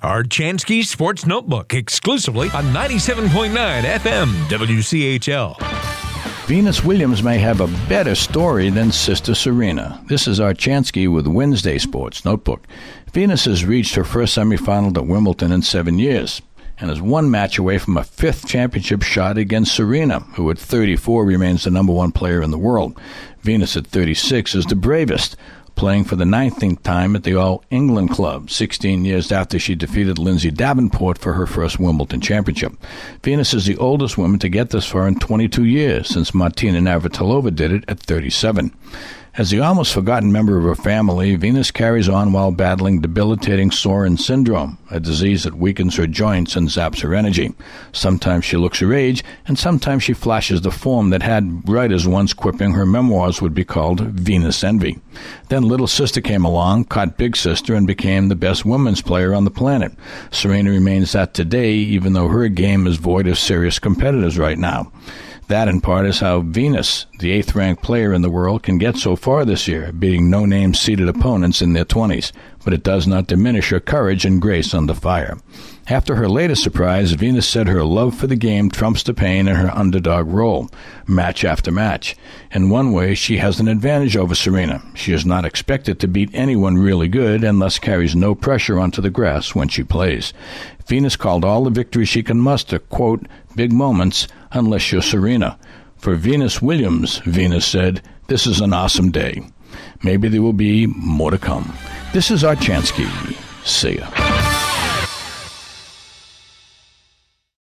Archansky Sports Notebook, exclusively on 97.9 FM WCHL. Venus Williams may have a better story than Sister Serena. This is Archansky with Wednesday Sports Notebook. Venus has reached her first semifinal at Wimbledon in 7 years and is one match away from a fifth championship shot against Serena, who at 34 remains the number one player in the world. Venus at 36 is the bravest, playing for the 19th time at the All-England Club, 16 years after she defeated Lindsay Davenport for her first Wimbledon championship. Venus is the oldest woman to get this far in 22 years, since Martina Navratilova did it at 37. As the almost forgotten member of her family, Venus carries on while battling debilitating Soren syndrome, a disease that weakens her joints and zaps her energy. Sometimes she looks her age, and sometimes she flashes the form that had writers once quipping her memoirs would be called Venus Envy. Then little sister came along, caught big sister, and became the best women's player on the planet. Serena remains that today, even though her game is void of serious competitors right now. That, in part, is how Venus, the eighth-ranked player in the world, can get so far this year, beating no-name seeded opponents in their 20s. But it does not diminish her courage and grace under fire. After her latest surprise, Venus said her love for the game trumps the pain in her underdog role, match after match. In one way, she has an advantage over Serena. She is not expected to beat anyone really good and thus carries no pressure onto the grass when she plays. Venus called all the victories she can muster, quote, big moments, unless you're Serena. For Venus Williams, Venus said, this is an awesome day. Maybe there will be more to come. This is Archansky. See ya.